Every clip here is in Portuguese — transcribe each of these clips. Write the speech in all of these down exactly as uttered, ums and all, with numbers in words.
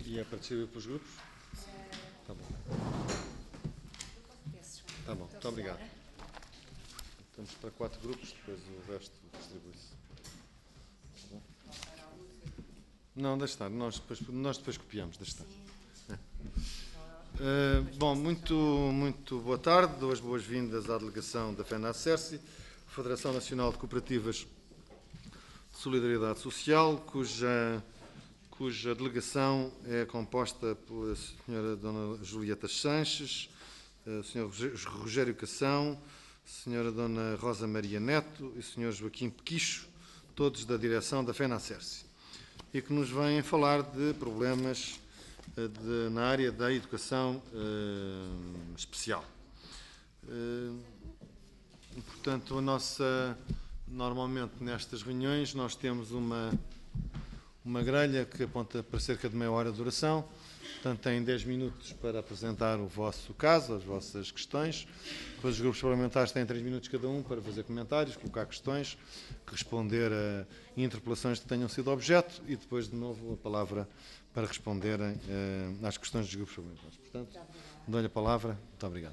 E é partilha pelos grupos? Tá bom. Tá bom, muito obrigado. Estamos para quatro grupos, depois o resto distribui-se. Tá bom? Não, deixa estar, nós depois, nós depois copiamos, deixa estar. É. Uh, bom, muito, muito boa tarde, dou as boas-vindas à delegação da FENACERSI, Federação Nacional de Cooperativas de Solidariedade Social, cuja, cuja delegação é composta pela senhora Dona Julieta Sanches, o senhor Rogério Cação, a senhora Dona Rosa Maria Neto e o senhor Joaquim Pequicho, todos da direção da FENACERSI, e que nos vêm falar de problemas de, na área da educação uh, especial. Uh, portanto, a nossa, normalmente nestas reuniões nós temos uma, uma grelha que aponta para cerca de meia hora de duração. Portanto, têm dez minutos para apresentar o vosso caso, as vossas questões. Depois os grupos parlamentares têm três minutos cada um para fazer comentários, colocar questões, responder a interpelações que tenham sido objeto e depois, de novo, a palavra para responderem uh, às questões dos grupos parlamentares. Portanto, dou-lhe a palavra. Muito obrigado.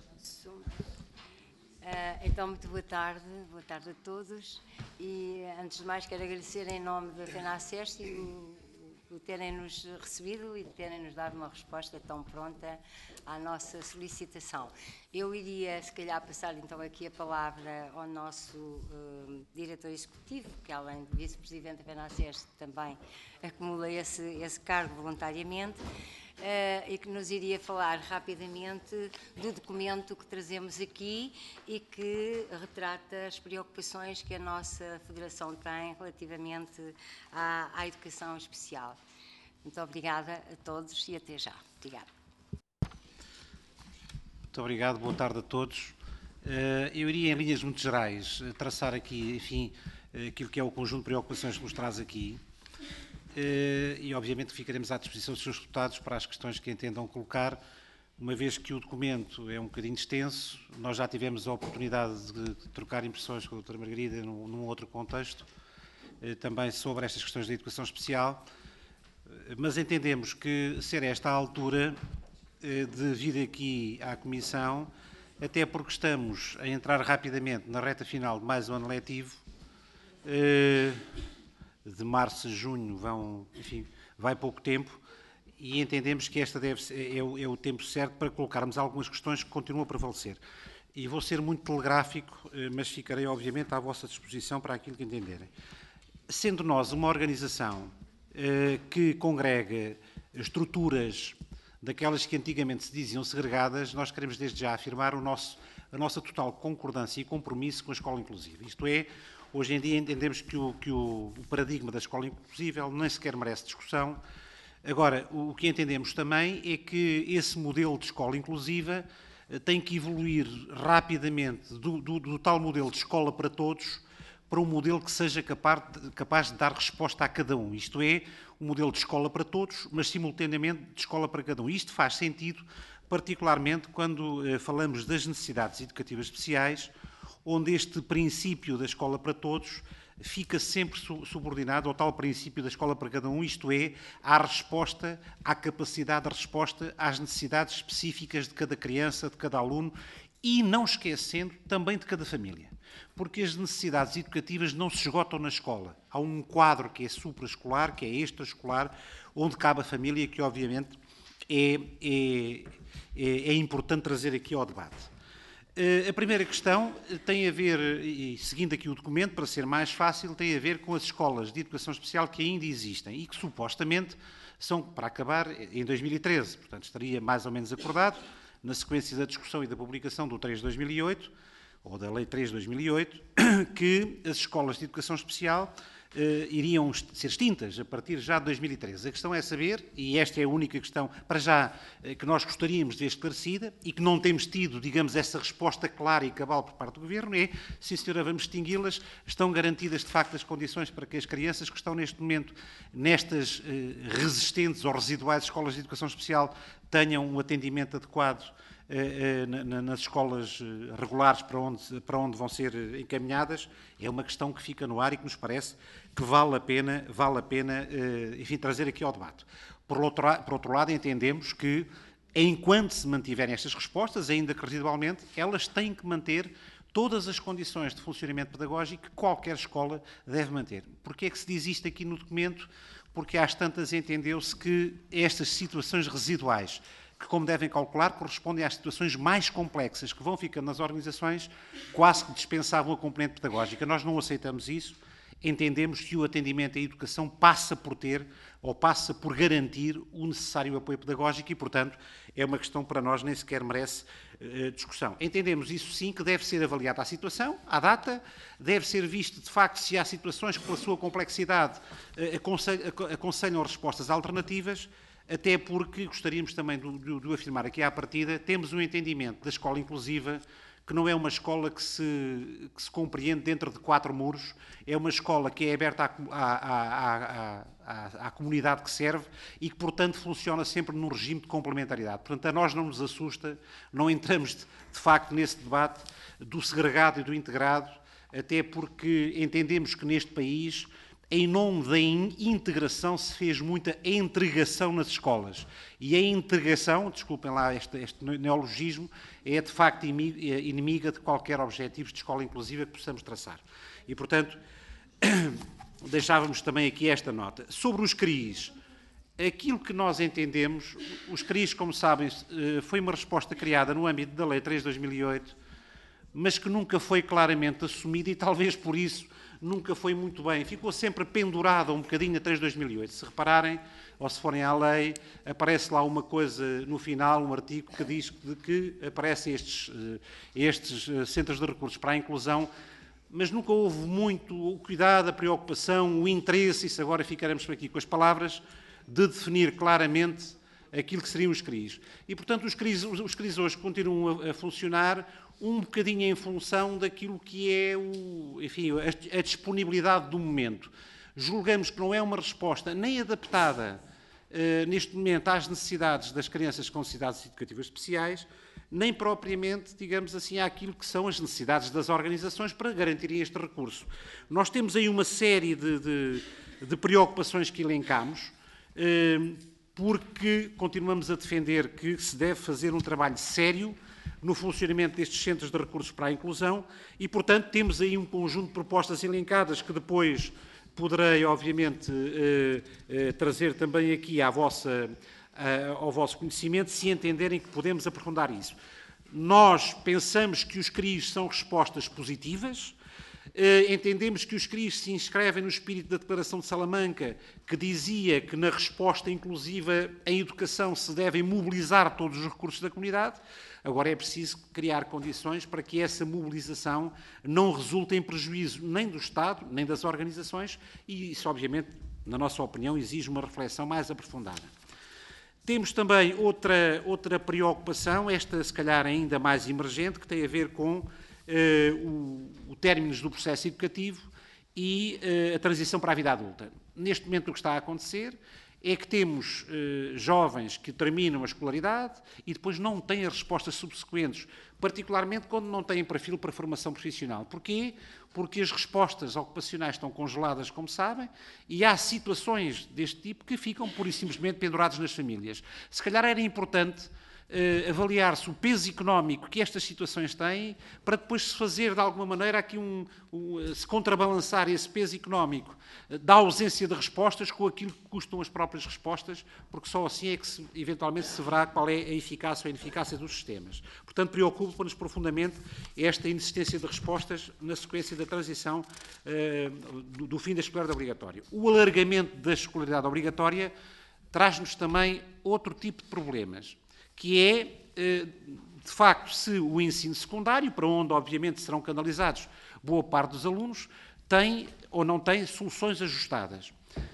Uh, então, muito boa tarde, boa tarde a todos. E, antes de mais, quero agradecer em nome da FENACERSI o por terem-nos recebido e terem-nos dado uma resposta tão pronta à nossa solicitação. Eu iria, se calhar, passar então aqui a palavra ao nosso uh, diretor executivo, que além de vice-presidente da FENACERSI também acumula esse, esse cargo voluntariamente, uh, e que nos iria falar rapidamente do documento que trazemos aqui e que retrata as preocupações que a nossa Federação tem relativamente à, à educação especial. Muito obrigada a todos e até já. Obrigada. Muito obrigado, boa tarde a todos. Eu iria, em linhas muito gerais, traçar aqui, enfim, aquilo que é o conjunto de preocupações que nos traz aqui e, obviamente, ficaremos à disposição dos senhores deputados para as questões que entendam colocar, uma vez que o documento é um bocadinho extenso. Nós já tivemos a oportunidade de trocar impressões com a doutora Margarida num, num outro contexto, também sobre estas questões da educação especial, mas entendemos que ser esta a altura de vir aqui à Comissão, até porque estamos a entrar rapidamente na reta final de mais um ano letivo, de março a junho vão, enfim, vai pouco tempo, e entendemos que esta deve ser, é, o, é o tempo certo para colocarmos algumas questões que continuam a prevalecer. E vou ser muito telegráfico, mas ficarei, obviamente, à vossa disposição para aquilo que entenderem. Sendo nós uma organização eh, que congrega estruturas daquelas que antigamente se diziam segregadas, nós queremos desde já afirmar o nosso, a nossa total concordância e compromisso com a escola inclusiva. Isto é, hoje em dia entendemos que o, que o, o paradigma da escola inclusiva nem sequer merece discussão. Agora, o que entendemos também é que esse modelo de escola inclusiva tem que evoluir rapidamente do, do, do tal modelo de escola para todos para um modelo que seja capaz de, capaz de dar resposta a cada um. Isto é, um modelo de escola para todos, mas simultaneamente de escola para cada um. Isto faz sentido, particularmente quando eh, falamos das necessidades educativas especiais, onde este princípio da escola para todos fica sempre subordinado ao tal princípio da escola para cada um, isto é, à resposta, à capacidade de resposta às necessidades específicas de cada criança, de cada aluno e, não esquecendo, também de cada família. Porque as necessidades educativas não se esgotam na escola. Há um quadro que é supraescolar, que é extraescolar, onde cabe a família, que obviamente é, é, é, é importante trazer aqui ao debate. A primeira questão tem a ver, e seguindo aqui o documento, para ser mais fácil, tem a ver com as escolas de educação especial que ainda existem e que supostamente são para acabar em dois mil e treze. Portanto, estaria mais ou menos acordado, na sequência da discussão e da publicação do três de dois mil e oito, ou da Lei três de dois mil e oito, que as escolas de educação especial eh, iriam ser extintas a partir já de dois mil e treze. A questão é saber, e esta é a única questão, para já, eh, que nós gostaríamos de ver esclarecida e que não temos tido, digamos, essa resposta clara e cabal por parte do Governo, é, sim senhora, vamos extingui-las, estão garantidas de facto as condições para que as crianças que estão neste momento nestas eh, resistentes ou residuais escolas de educação especial tenham um atendimento adequado eh, eh, nas escolas regulares para onde, para onde vão ser encaminhadas, é uma questão que fica no ar e que nos parece que vale a pena, vale a pena eh, enfim, trazer aqui ao debate. Por outro, por outro lado, entendemos que, enquanto se mantiverem estas respostas, ainda que residualmente, elas têm que manter todas as condições de funcionamento pedagógico que qualquer escola deve manter. Porquê é que se diz isto aqui no documento? Porque às tantas entendeu-se que estas situações residuais, que, como devem calcular, correspondem às situações mais complexas que vão ficando nas organizações, quase que dispensavam a componente pedagógica. Nós não aceitamos isso. Entendemos que o atendimento à educação passa por ter, ou passa por garantir, o necessário apoio pedagógico e, portanto, é uma questão para nós nem sequer merece uh, discussão. Entendemos isso sim que deve ser avaliada a situação, à data, deve ser visto de facto se há situações que, pela sua complexidade, uh, aconselham, aconselham respostas alternativas, até porque gostaríamos também de, de, de afirmar aqui à partida, temos um entendimento da escola inclusiva que não é uma escola que se, que se compreende dentro de quatro muros, é uma escola que é aberta à, à, à, à, à comunidade que serve e que, portanto, funciona sempre num regime de complementaridade. Portanto, a nós não nos assusta, não entramos, de, de facto, nesse debate do segregado e do integrado, até porque entendemos que neste país, em nome da integração, se fez muita entregação nas escolas. E a integração, desculpem lá este, este neologismo, é de facto inimiga de qualquer objetivo de escola inclusiva que possamos traçar. E, portanto, deixávamos também aqui esta nota. Sobre os C R I S, aquilo que nós entendemos, os C R I S, como sabem, foi uma resposta criada no âmbito da Lei três de dois mil e oito, mas que nunca foi claramente assumida e talvez por isso nunca foi muito bem. Ficou sempre pendurada um bocadinho a três de dois mil e oito. Se repararem, ou se forem à lei, aparece lá uma coisa no final, um artigo que diz que, que aparecem estes, estes centros de recursos para a inclusão, mas nunca houve muito o cuidado, a preocupação, o interesse, e se agora ficaremos por aqui com as palavras, de definir claramente aquilo que seriam os C R I S. E, portanto, os C R I S, os C R I S hoje continuam a, a funcionar um bocadinho em função daquilo que é o, enfim, a, a disponibilidade do momento. Julgamos que não é uma resposta nem adaptada uh, neste momento às necessidades das crianças com necessidades educativas especiais, nem propriamente, digamos assim, àquilo que são as necessidades das organizações para garantirem este recurso. Nós temos aí uma série de, de, de preocupações que elencamos, uh, porque continuamos a defender que se deve fazer um trabalho sério no funcionamento destes centros de recursos para a inclusão e, portanto, temos aí um conjunto de propostas elencadas que depois poderei, obviamente, eh, eh, trazer também aqui à vossa, eh, ao vosso conhecimento, se entenderem que podemos aprofundar isso. Nós pensamos que os C R I S são respostas positivas, eh, entendemos que os C R I S se inscrevem no espírito da Declaração de Salamanca, que dizia que na resposta inclusiva em educação se devem mobilizar todos os recursos da comunidade. Agora é preciso criar condições para que essa mobilização não resulte em prejuízo nem do Estado, nem das organizações, e isso, obviamente, na nossa opinião, exige uma reflexão mais aprofundada. Temos também outra, outra preocupação, esta se calhar ainda mais emergente, que tem a ver com eh, o, o término do processo educativo e eh, a transição para a vida adulta. Neste momento o que está a acontecer é que temos eh, jovens que terminam a escolaridade e depois não têm as respostas subsequentes, particularmente quando não têm perfil para formação profissional. Porquê? Porque as respostas ocupacionais estão congeladas, como sabem, e há situações deste tipo que ficam pura e simplesmente penduradas nas famílias. Se calhar era importante Uh, avaliar-se o peso económico que estas situações têm, para depois se fazer, de alguma maneira, aqui um, um, se contrabalançar esse peso económico uh, da ausência de respostas com aquilo que custam as próprias respostas, porque só assim é que, se, eventualmente, se verá qual é a eficácia ou a ineficácia dos sistemas. Portanto, preocupa-nos profundamente esta inexistência de respostas na sequência da transição uh, do, do fim da escolaridade obrigatória. O alargamento da escolaridade obrigatória traz-nos também outro tipo de problemas, que é, de facto, se o ensino secundário, para onde, obviamente, serão canalizados boa parte dos alunos, tem ou não tem soluções ajustadas.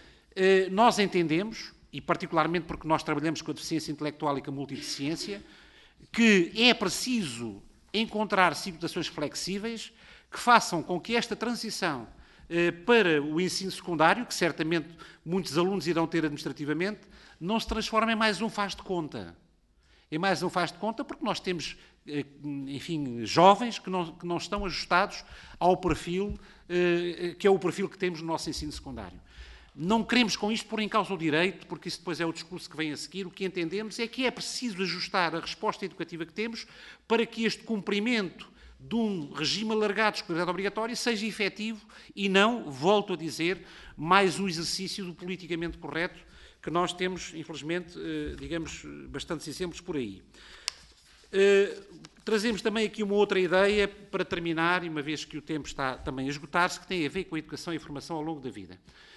Nós entendemos, e particularmente porque nós trabalhamos com a deficiência intelectual e com a multideficiência, que é preciso encontrar situações flexíveis que façam com que esta transição para o ensino secundário, que certamente muitos alunos irão ter administrativamente, não se transforme em mais um faz de conta. É mais um faz de conta porque nós temos, enfim, jovens que não, que não estão ajustados ao perfil, que é o perfil que temos no nosso ensino secundário. Não queremos com isto pôr em causa o direito, porque isso depois é o discurso que vem a seguir. O que entendemos é que é preciso ajustar a resposta educativa que temos para que este cumprimento de um regime alargado de escolaridade obrigatória seja efetivo e não, volto a dizer, mais um exercício do politicamente correto que nós temos, infelizmente, digamos, bastantes exemplos por aí. Trazemos também aqui uma outra ideia para terminar, e uma vez que o tempo está também a esgotar-se, que tem a ver com a educação e a formação ao longo da vida.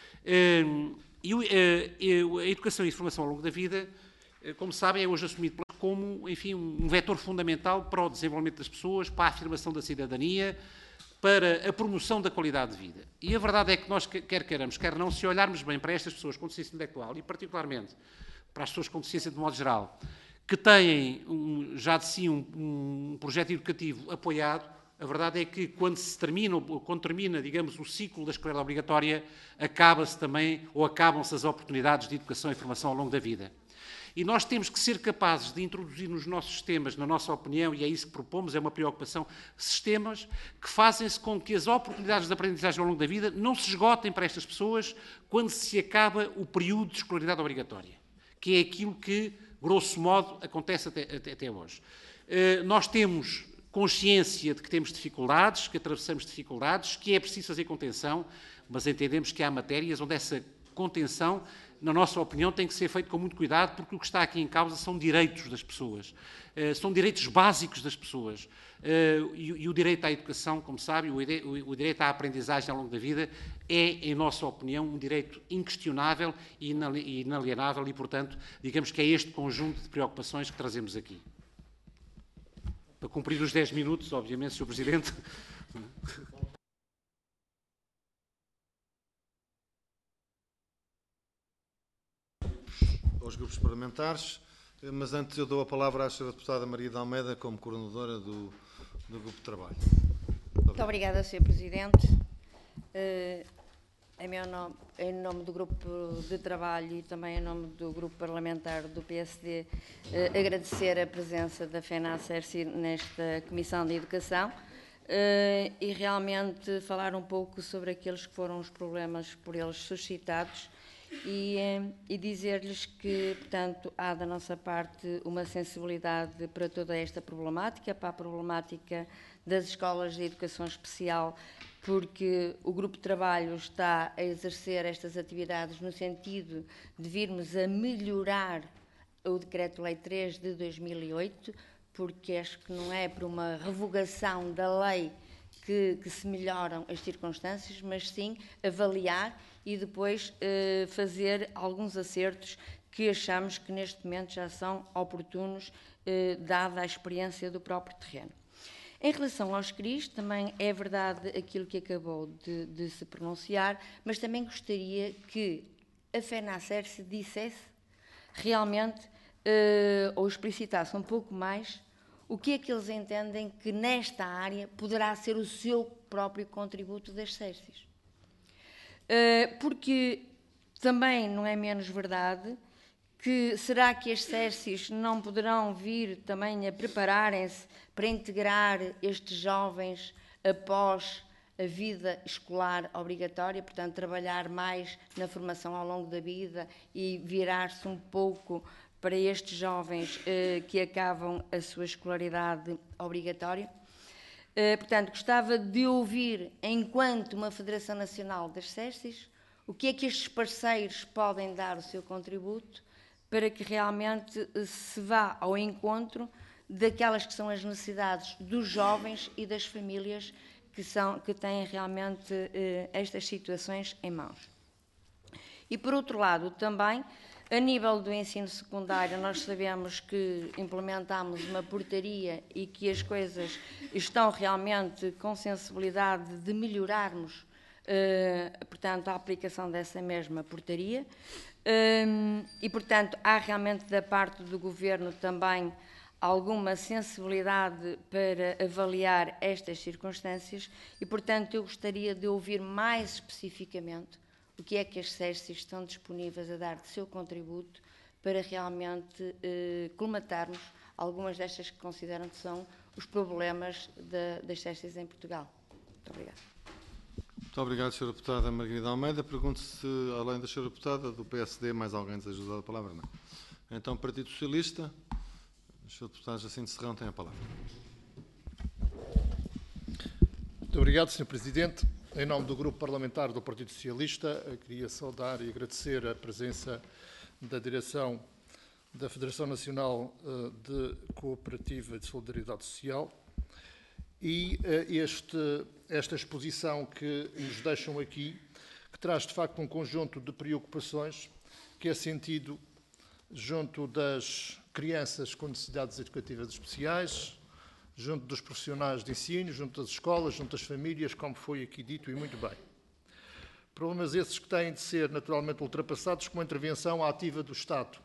E a educação e a formação ao longo da vida, como sabem, é hoje assumido como, enfim, um vetor fundamental para o desenvolvimento das pessoas, para a afirmação da cidadania, para a promoção da qualidade de vida. E a verdade é que nós, quer queiramos, quer não, se olharmos bem para estas pessoas com deficiência intelectual, e particularmente para as pessoas com deficiência de modo geral, que têm um, já de si um, um projeto educativo apoiado, a verdade é que quando se termina, quando termina, digamos, o ciclo da escolaridade obrigatória, acaba-se também, ou acabam-se as oportunidades de educação e formação ao longo da vida. E nós temos que ser capazes de introduzir nos nossos sistemas, na nossa opinião, e é isso que propomos, é uma preocupação, sistemas que fazem-se com que as oportunidades de aprendizagem ao longo da vida não se esgotem para estas pessoas quando se acaba o período de escolaridade obrigatória, que é aquilo que, grosso modo, acontece até, até, até hoje. Uh, nós temos consciência de que temos dificuldades, que atravessamos dificuldades, que é preciso fazer contenção, mas entendemos que há matérias onde essa contenção, na nossa opinião, tem que ser feito com muito cuidado, porque o que está aqui em causa são direitos das pessoas, uh, são direitos básicos das pessoas. Uh, e, e o direito à educação, como sabe, o, ide, o, o direito à aprendizagem ao longo da vida é, em nossa opinião, um direito inquestionável e inalienável e, portanto, digamos que é este conjunto de preocupações que trazemos aqui. Para cumprir os dez minutos, obviamente, senhor Presidente. Aos grupos parlamentares, mas antes eu dou a palavra à senhora deputada Maria de Almeida como coordenadora do, do grupo de trabalho. Muito, Muito obrigada, senhor Presidente. Uh, em, meu nome, em nome do grupo de trabalho e também em nome do grupo parlamentar do P S D, uh, agradecer a presença da FENACERSI nesta Comissão de Educação uh, e realmente falar um pouco sobre aqueles que foram os problemas por eles suscitados e, e dizer-lhes que, portanto, há da nossa parte uma sensibilidade para toda esta problemática, para a problemática das escolas de educação especial, porque o grupo de trabalho está a exercer estas atividades no sentido de virmos a melhorar o Decreto-Lei três de dois mil e oito, porque acho que não é por uma revogação da lei que, que se melhoram as circunstâncias, mas sim avaliar e depois eh, fazer alguns acertos que achamos que neste momento já são oportunos, eh, dada a experiência do próprio terreno. Em relação aos C R I S, também é verdade aquilo que acabou de, de se pronunciar, mas também gostaria que a FENACERSI dissesse realmente, eh, ou explicitasse um pouco mais, o que é que eles entendem que nesta área poderá ser o seu próprio contributo das SERSIs. Uh, porque também não é menos verdade que será que as SERSIs não poderão vir também a prepararem-se para integrar estes jovens após a vida escolar obrigatória, portanto, trabalhar mais na formação ao longo da vida e virar-se um pouco para estes jovens uh, que acabam a sua escolaridade obrigatória? Uh, portanto, gostava de ouvir, enquanto uma Federação Nacional das SERSIs, o que é que estes parceiros podem dar o seu contributo para que realmente uh, se vá ao encontro daquelas que são as necessidades dos jovens e das famílias que, são, que têm realmente uh, estas situações em mãos. E, por outro lado, também, a nível do ensino secundário, nós sabemos que implementámos uma portaria e que as coisas estão realmente com sensibilidade de melhorarmos, eh, portanto, a aplicação dessa mesma portaria. Um, e, portanto, há realmente da parte do Governo também alguma sensibilidade para avaliar estas circunstâncias e, portanto, eu gostaria de ouvir mais especificamente o que é que as SERSIs estão disponíveis a dar de seu contributo para realmente eh, colmatarmos algumas destas que consideram que são os problemas de, das testes em Portugal. Muito obrigada. Muito obrigado, senhora Deputada Margarida Almeida. Pergunto se, além da senhora Deputada, do P S D, mais alguém deseja usar a palavra? Não. Então, Partido Socialista, o senhor Deputado Jacinto Serrão tem a palavra. Muito obrigado, senhor Presidente. Em nome do Grupo Parlamentar do Partido Socialista, queria saudar e agradecer a presença da direção da Federação Nacional de Cooperativa de Solidariedade Social e este, esta exposição que nos deixam aqui, que traz de facto um conjunto de preocupações que é sentido junto das crianças com necessidades educativas especiais, junto dos profissionais de ensino, junto das escolas, junto das famílias, como foi aqui dito e muito bem. Problemas esses que têm de ser naturalmente ultrapassados com a intervenção ativa do Estado.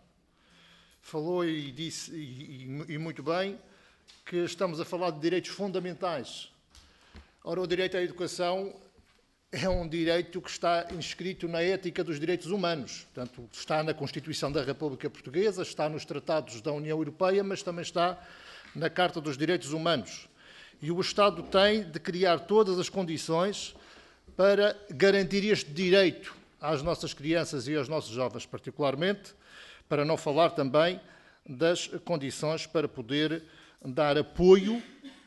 Falou e disse, e, e, e muito bem, que estamos a falar de direitos fundamentais. Ora, o direito à educação é um direito que está inscrito na ética dos direitos humanos. Portanto, está na Constituição da República Portuguesa, está nos tratados da União Europeia, mas também está na Carta dos Direitos Humanos. E o Estado tem de criar todas as condições para garantir este direito às nossas crianças e aos nossos jovens, particularmente, para não falar também das condições para poder dar apoio.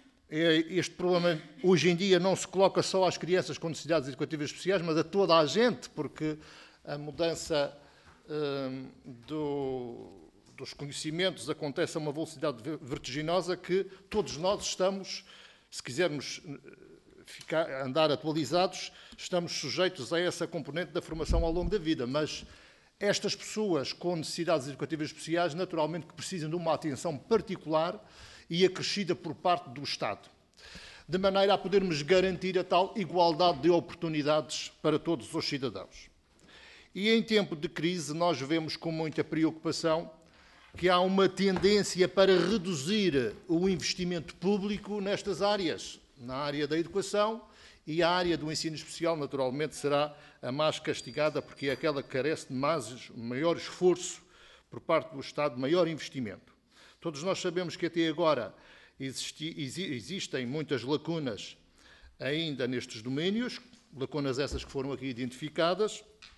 Este problema, hoje em dia, não se coloca só às crianças com necessidades educativas especiais, mas a toda a gente, porque a mudança hum, do, dos conhecimentos acontece a uma velocidade vertiginosa que todos nós estamos, se quisermos ficar, andar atualizados, estamos sujeitos a essa componente da formação ao longo da vida, mas estas pessoas com necessidades educativas especiais, naturalmente que precisam de uma atenção particular e acrescida por parte do Estado, de maneira a podermos garantir a tal igualdade de oportunidades para todos os cidadãos. E em tempo de crise nós vemos com muita preocupação que há uma tendência para reduzir o investimento público nestas áreas, na área da educação, e a área do ensino especial, naturalmente, será a mais castigada, porque é aquela que carece de mais, maior esforço por parte do Estado, maior investimento. Todos nós sabemos que até agora existi, existem muitas lacunas ainda nestes domínios, lacunas essas que foram aqui identificadas,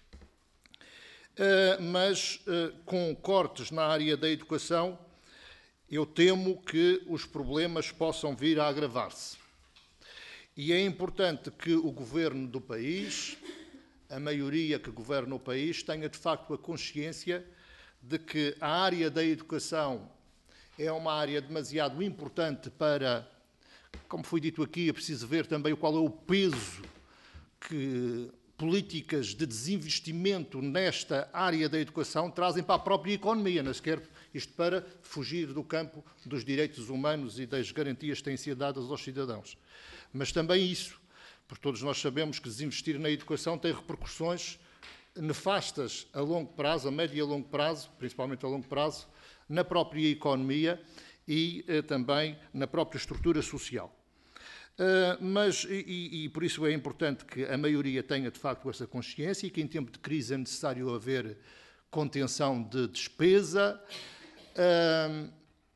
mas com cortes na área da educação, eu temo que os problemas possam vir a agravar-se. E é importante que o governo do país, a maioria que governa o país, tenha de facto a consciência de que a área da educação é uma área demasiado importante para, como foi dito aqui, é preciso ver também qual é o peso que políticas de desinvestimento nesta área da educação trazem para a própria economia, não sequer isto para fugir do campo dos direitos humanos e das garantias que têm sido dadas aos cidadãos. Mas também isso, porque todos nós sabemos que desinvestir na educação tem repercussões nefastas a longo prazo, a médio e a longo prazo, principalmente a longo prazo, na própria economia e eh, também na própria estrutura social. Uh, mas, e, e por isso é importante que a maioria tenha de facto essa consciência e que em tempo de crise é necessário haver contenção de despesa, uh,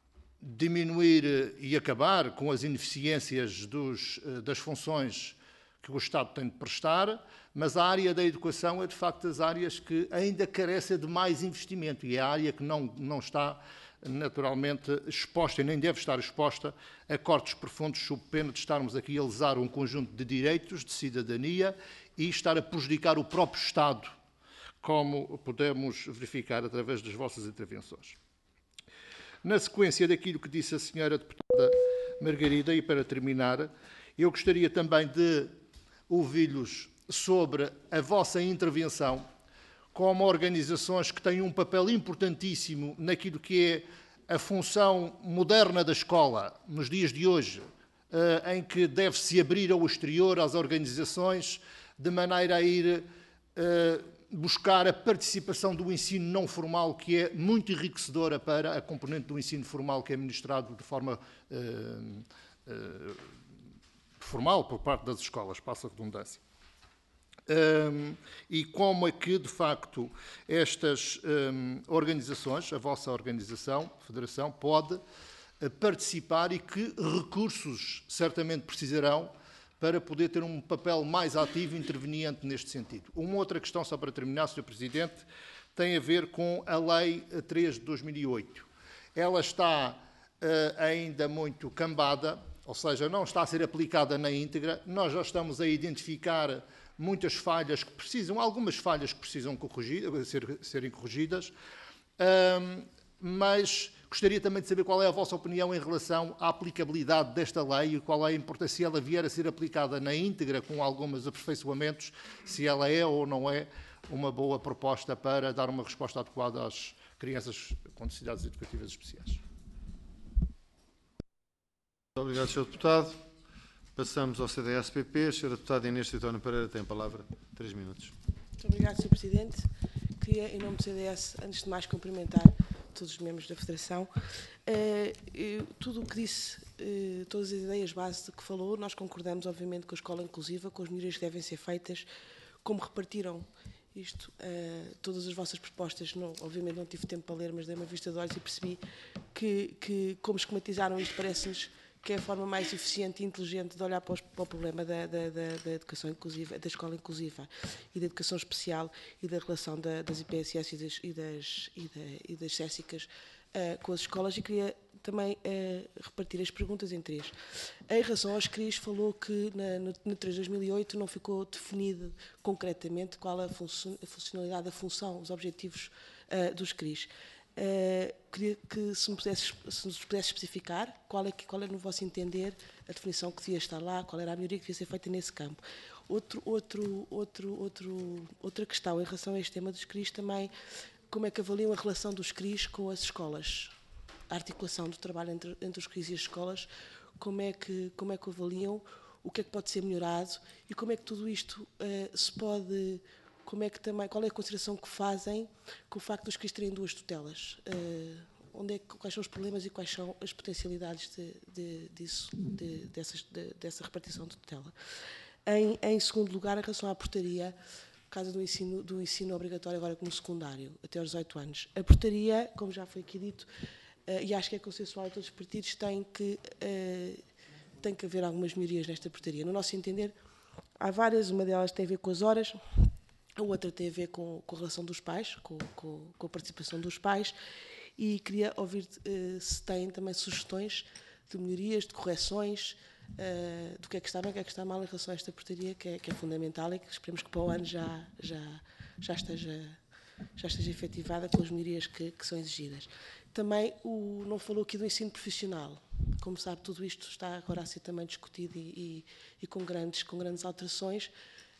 diminuir e acabar com as ineficiências dos, uh, das funções que o Estado tem de prestar, mas a área da educação é de facto das áreas que ainda carece de mais investimento e é a área que não, não está naturalmente exposta e nem deve estar exposta a cortes profundos sob pena de estarmos aqui a lesar um conjunto de direitos, de cidadania e estar a prejudicar o próprio Estado, como podemos verificar através das vossas intervenções. Na sequência daquilo que disse a senhora deputada Margarida, e para terminar, eu gostaria também de ouvi-los sobre a vossa intervenção como organizações que têm um papel importantíssimo naquilo que é a função moderna da escola, nos dias de hoje, em que deve-se abrir ao exterior às organizações, de maneira a ir buscar a participação do ensino não formal, que é muito enriquecedora para a componente do ensino formal, que é ministrado de forma formal por parte das escolas, passa a redundância. Um, e como é que, de facto, estas um, organizações, a vossa organização, a Federação, pode participar e que recursos certamente precisarão para poder ter um papel mais ativo e interveniente neste sentido. Uma outra questão, só para terminar, senhor Presidente, tem a ver com a Lei três de dois mil e oito. Ela está uh, ainda muito cambada, ou seja, não está a ser aplicada na íntegra. Nós já estamos a identificar muitas falhas que precisam, algumas falhas que precisam corrigir, ser, serem corrigidas, um, mas gostaria também de saber qual é a vossa opinião em relação à aplicabilidade desta lei e qual é a importância, se ela vier a ser aplicada na íntegra com alguns aperfeiçoamentos, se ela é ou não é uma boa proposta para dar uma resposta adequada às crianças com necessidades educativas especiais. Muito obrigado, senhor Deputado. Passamos ao C D S P P. A senhora Deputada Inês Tritónio Pereira tem a palavra. Três minutos. Muito obrigado, senhor Presidente. Queria, em nome do C D S, antes de mais, cumprimentar todos os membros da Federação. Uh, eu, tudo o que disse, uh, todas as ideias base que falou, nós concordamos, obviamente, com a escola inclusiva, com as melhorias que devem ser feitas, como repartiram isto, uh, todas as vossas propostas. Não, obviamente não tive tempo para ler, mas dei uma vista de olhos e percebi que, que como esquematizaram isto, parece-nos que é a forma mais eficiente e inteligente de olhar para, os, para o problema da, da, da, da educação inclusiva, da escola inclusiva e da educação especial e da relação da, das I P S S e das, e das, e da, e das céssicas uh, com as escolas, e queria também uh, repartir as perguntas em três. Em relação aos C R I S, falou que na, no, no três de dois mil e oito não ficou definido concretamente qual a, funcio, a funcionalidade, a função, os objetivos uh, dos C R I S. Uh, queria que se, me pudesse, se nos pudesse especificar qual é, qual é, no vosso entender, a definição que devia estar lá, qual era a melhoria que devia ser feita nesse campo. Outro, outro, outro, outro, outra questão em relação a este tema dos C R I S também, como é que avaliam a relação dos C R I S com as escolas? A articulação do trabalho entre, entre os C R I S e as escolas, como é, que, como é que avaliam, o que é que pode ser melhorado e como é que tudo isto uh, se pode... Como é que também, qual é a consideração que fazem com o facto dos C R I S terem duas tutelas? Uh, onde é que, quais são os problemas e quais são as potencialidades de, de, disso, de, dessas, de, dessa repartição de tutela? Em, em segundo lugar, em relação à portaria, por causa do ensino, do ensino obrigatório agora como secundário, até aos dezoito anos. A portaria, como já foi aqui dito, uh, e acho que é consensual a todos os partidos, tem que, uh, tem que haver algumas melhorias nesta portaria. No nosso entender, há várias, uma delas tem a ver com as horas, a outra tem a ver com, com a relação dos pais, com, com, com a participação dos pais, e queria ouvir uh, se têm também sugestões de melhorias, de correções, uh, do que é que está bem, do que é que está mal em relação a esta portaria, que é, que é fundamental e que esperemos que para o ano já, já, já, esteja, já esteja efetivada com as melhorias que, que são exigidas. Também o, não falou aqui do ensino profissional. Como sabe, tudo isto está agora a ser também discutido e, e, e com, grandes, com grandes alterações.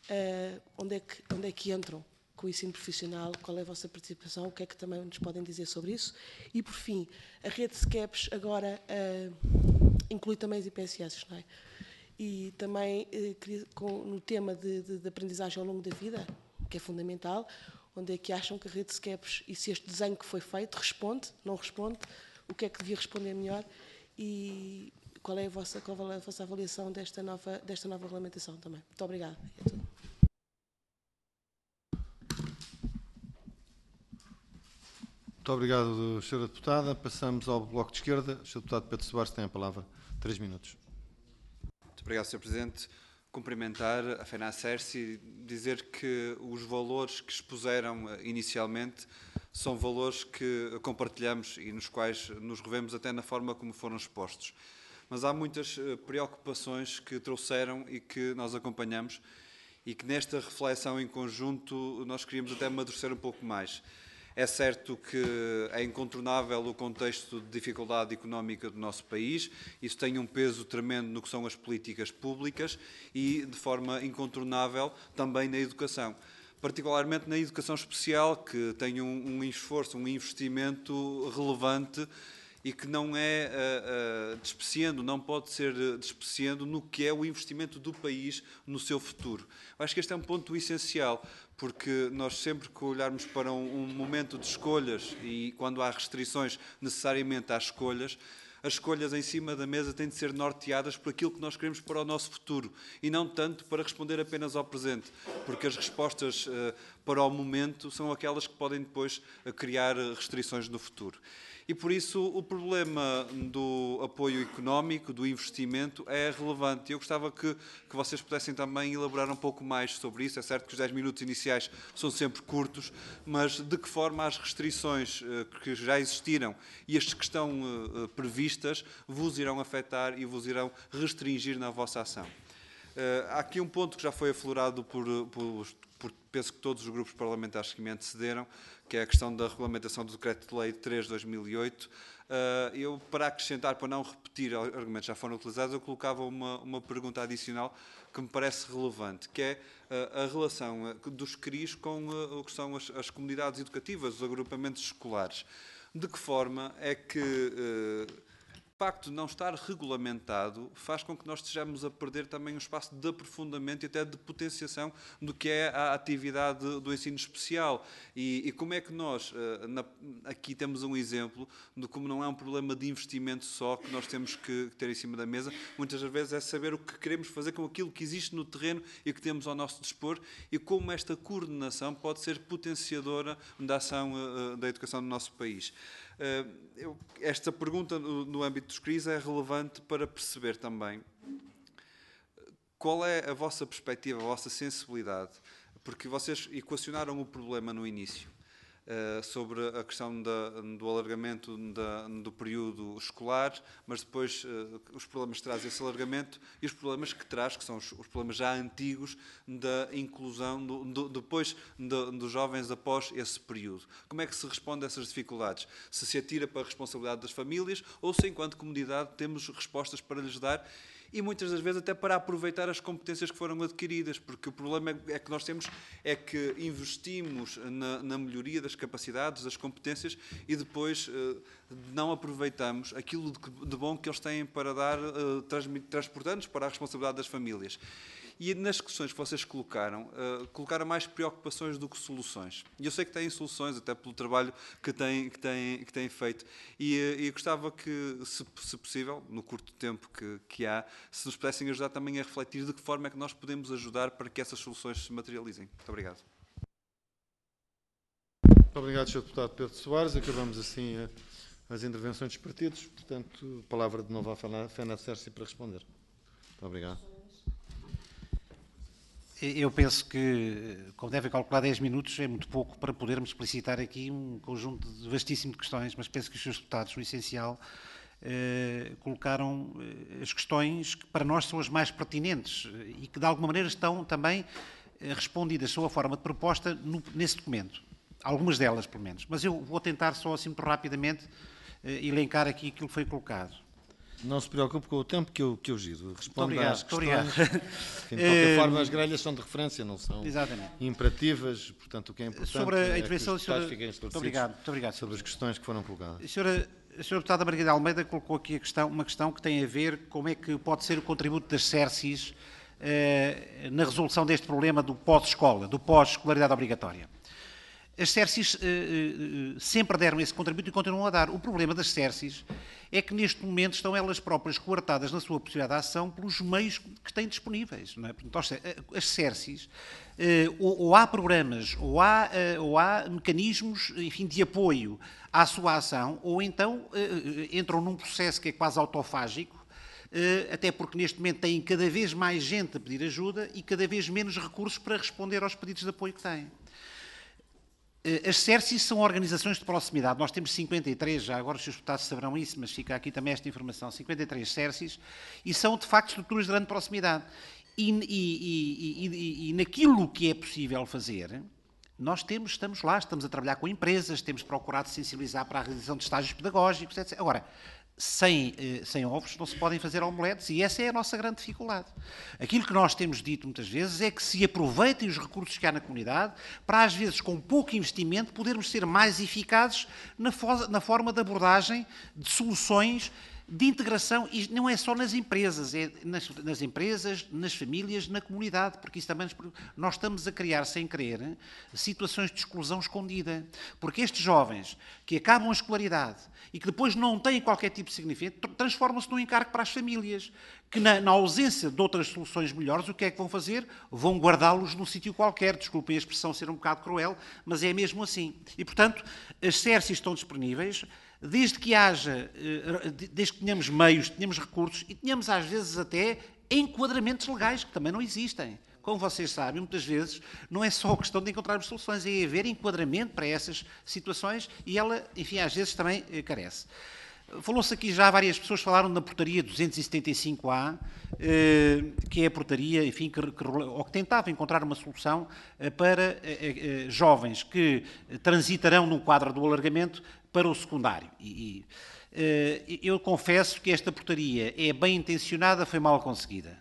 Uh, onde, é que, onde é que entram com o ensino profissional, qual é a vossa participação, o que é que também nos podem dizer sobre isso? E, por fim, a rede de S C E Ps agora uh, inclui também as I P S S, não é? E também uh, com, no tema de, de, de aprendizagem ao longo da vida, que é fundamental, onde é que acham que a rede de S C E Ps, e se este desenho que foi feito responde, não responde, o que é que devia responder melhor e qual é a vossa, qual é a vossa avaliação desta nova, desta nova regulamentação também. Muito obrigada. É tudo. Muito obrigado, senhora Deputada. Passamos ao Bloco de Esquerda. O senhor Deputado Pedro Soares tem a palavra. Três minutos. Muito obrigado, senhor Presidente. Cumprimentar a FENACERS e dizer que os valores que expuseram inicialmente são valores que compartilhamos e nos quais nos revemos até na forma como foram expostos. Mas há muitas preocupações que trouxeram e que nós acompanhamos e que nesta reflexão em conjunto nós queríamos até amadurecer um pouco mais. É certo que é incontornável o contexto de dificuldade económica do nosso país, isso tem um peso tremendo no que são as políticas públicas e, de forma incontornável, também na educação. Particularmente na educação especial, que tem um, um esforço, um investimento relevante e que não é uh, uh, despreciando, não pode ser despreciando no que é o investimento do país no seu futuro. Eu acho que este é um ponto essencial, porque nós sempre que olharmos para um, um momento de escolhas e quando há restrições necessariamente às escolhas, as escolhas em cima da mesa têm de ser norteadas por aquilo que nós queremos para o nosso futuro e não tanto para responder apenas ao presente, porque as respostas uh, para o momento são aquelas que podem depois uh, criar restrições no futuro. E, por isso, o problema do apoio económico, do investimento, é relevante. Eu gostava que, que vocês pudessem também elaborar um pouco mais sobre isso. É certo que os dez minutos iniciais são sempre curtos, mas de que forma as restrições uh, que já existiram e as que estão uh, previstas vos irão afetar e vos irão restringir na vossa ação. Uh, há aqui um ponto que já foi aflorado por, por, por, penso que todos os grupos parlamentares que me antecederam, que é a questão da regulamentação do Decreto-Lei três de dois mil e oito. Uh, eu, para acrescentar, para não repetir argumentos que já foram utilizados, eu colocava uma, uma pergunta adicional que me parece relevante, que é uh, a relação uh, dos C R Is com uh, o que são as, as comunidades educativas, os agrupamentos escolares. De que forma é que uh, o facto de não estar regulamentado faz com que nós estejamos a perder também um espaço de aprofundamento e até de potenciação do que é a atividade do ensino especial. E, e como é que nós, na, aqui temos um exemplo de como não é um problema de investimento só que nós temos que ter em cima da mesa, muitas vezes é saber o que queremos fazer com aquilo que existe no terreno e que temos ao nosso dispor e como esta coordenação pode ser potenciadora da ação uh, da educação no nosso país. Uh, eu, esta pergunta no, no âmbito dos C R Is é relevante para perceber também qual é a vossa perspectiva, a vossa sensibilidade, porque vocês equacionaram o problema no início, uh, sobre a questão da, do alargamento da, do período escolar, mas depois uh, os problemas que traz esse alargamento e os problemas que traz, que são os, os problemas já antigos da inclusão, do, do, depois do, dos jovens após esse período. Como é que se responde a essas dificuldades? Se se atira para a responsabilidade das famílias ou se, enquanto comunidade, temos respostas para lhes dar e muitas das vezes até para aproveitar as competências que foram adquiridas, porque o problema é que nós temos é que investimos na, na melhoria das capacidades, das competências e depois uh, não aproveitamos aquilo de, de bom que eles têm para dar, uh, transportando-nos para a responsabilidade das famílias. E nas questões que vocês colocaram, uh, colocaram mais preocupações do que soluções. E eu sei que têm soluções, até pelo trabalho que têm, que têm, que têm feito. E, uh, e gostava que, se, se possível, no curto tempo que, que há, se nos pudessem ajudar também a refletir de que forma é que nós podemos ajudar para que essas soluções se materializem. Muito obrigado. Muito obrigado, senhor Deputado Pedro Soares. Acabamos assim uh, as intervenções dos partidos. Portanto, palavra de novo à Fena Sércio para responder. Muito obrigado. Eu penso que, como devem calcular, dez minutos é muito pouco para podermos explicitar aqui um conjunto vastíssimo de questões, mas penso que os senhores deputados, o essencial, eh, colocaram eh, as questões que para nós são as mais pertinentes e que de alguma maneira estão também eh, respondidas sob a forma de proposta no, nesse documento. Algumas delas, pelo menos. Mas eu vou tentar só assim muito rapidamente eh, elencar aqui aquilo que foi colocado. Não se preocupe com o tempo que eu, que eu giro. Responda às questões. Obrigado. De qualquer forma, as grelhas são de referência, não são Exatamente. imperativas. Portanto, o que é importante sobre a é intervenção, que os deputados fiquem esclarecidos muito obrigado, muito obrigado, sobre as questões que foram colocadas. A senhora, a senhora deputada Margarida Almeida colocou aqui a questão, uma questão que tem a ver com como é que pode ser o contributo das S E R S I S eh, na resolução deste problema do pós-escola, do pós-escolaridade obrigatória. As S E R S I S eh, eh, sempre deram esse contributo e continuam a dar. O problema das S E R S I S é que neste momento estão elas próprias coartadas na sua possibilidade de ação pelos meios que têm disponíveis. Não é? Portanto, as S E R S I S, eh, ou, ou há programas, ou há, eh, ou há mecanismos, enfim, de apoio à sua ação, ou então eh, entram num processo que é quase autofágico, Uh, até porque neste momento têm cada vez mais gente a pedir ajuda e cada vez menos recursos para responder aos pedidos de apoio que têm. Uh, as S E R S I S são organizações de proximidade. Nós temos cinquenta e três, já agora os seus deputados saberão isso, mas fica aqui também esta informação, cinquenta e três S E R S I S, e são de facto estruturas de grande proximidade. E, e, e, e, e naquilo que é possível fazer, nós temos, estamos lá, estamos a trabalhar com empresas, temos procurado sensibilizar para a realização de estágios pedagógicos, etcétera. Agora, Sem, sem ovos não se podem fazer omeletes e essa é a nossa grande dificuldade. Aquilo que nós temos dito muitas vezes é que se aproveitem os recursos que há na comunidade para, às vezes, com pouco investimento, podermos ser mais eficazes na, fo na forma de abordagem de soluções de integração, e não é só nas empresas, é nas, nas empresas, nas famílias, na comunidade, porque isso também nós estamos a criar, sem querer, situações de exclusão escondida. Porque estes jovens que acabam a escolaridade e que depois não têm qualquer tipo de significado, transformam-se num encargo para as famílias, que na, na ausência de outras soluções melhores, o que é que vão fazer? Vão guardá-los num sítio qualquer. Desculpem a expressão ser um bocado cruel, mas é mesmo assim. E, portanto, as S E R S estão disponíveis, desde que haja, desde que tenhamos meios, tenhamos recursos e tenhamos às vezes até enquadramentos legais, que também não existem. Como vocês sabem, muitas vezes não é só a questão de encontrarmos soluções, é haver enquadramento para essas situações e ela, enfim, às vezes também carece. Falou-se aqui já, várias pessoas falaram na portaria duzentos e setenta e cinco A, que é a portaria, enfim, que, que, ou que tentava encontrar uma solução para jovens que transitarão no quadro do alargamento para o secundário. E, e, eu confesso que esta portaria é bem intencionada, foi mal conseguida.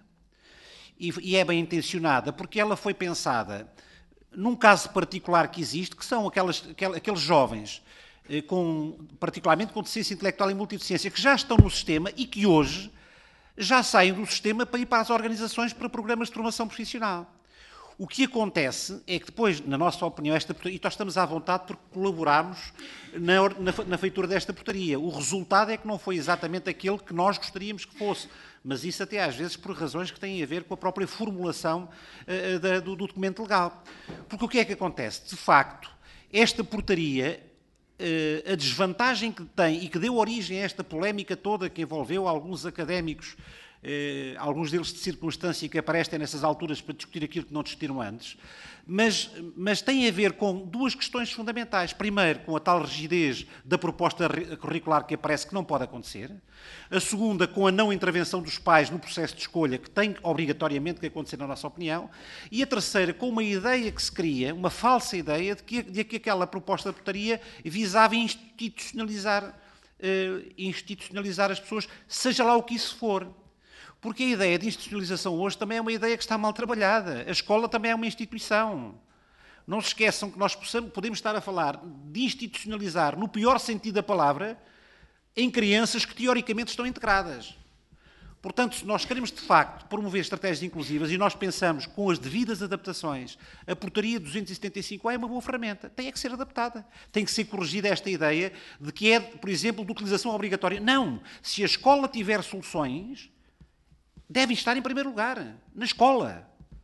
E, e é bem intencionada porque ela foi pensada num caso particular que existe, que são aquelas, aqueles jovens com, particularmente com deficiência intelectual e multideficiência, que já estão no sistema e que hoje já saem do sistema para ir para as organizações para programas de formação profissional. O que acontece é que depois, na nossa opinião, esta portaria, e nós estamos à vontade porque colaboramos na, na, na feitura desta portaria, o resultado é que não foi exatamente aquele que nós gostaríamos que fosse, mas isso até às vezes por razões que têm a ver com a própria formulação uh, da, do, do documento legal. Porque o que é que acontece? De facto, esta portaria, uh, a desvantagem que tem e que deu origem a esta polémica toda que envolveu alguns académicos, Uh, alguns deles de circunstância que aparecem nessas alturas para discutir aquilo que não discutiram antes, mas, mas tem a ver com duas questões fundamentais. Primeiro, com a tal rigidez da proposta curricular que aparece que não pode acontecer. A segunda, com a não intervenção dos pais no processo de escolha, que tem obrigatoriamente que acontecer, na nossa opinião. E a terceira, com uma ideia que se cria, uma falsa ideia de que, de que aquela proposta de portaria visava institucionalizar, uh, institucionalizar as pessoas, seja lá o que isso for. Porque a ideia de institucionalização hoje também é uma ideia que está mal trabalhada. A escola também é uma instituição. Não se esqueçam que nós possamos, podemos estar a falar de institucionalizar, no pior sentido da palavra, em crianças que teoricamente estão integradas. Portanto, se nós queremos de facto promover estratégias inclusivas e nós pensamos com as devidas adaptações, a portaria duzentos e setenta e cinco A é uma boa ferramenta. Tem é que ser adaptada. Tem que ser corrigida esta ideia de que é, por exemplo, de utilização obrigatória. Não. Se a escola tiver soluções, devem estar em primeiro lugar, na escola.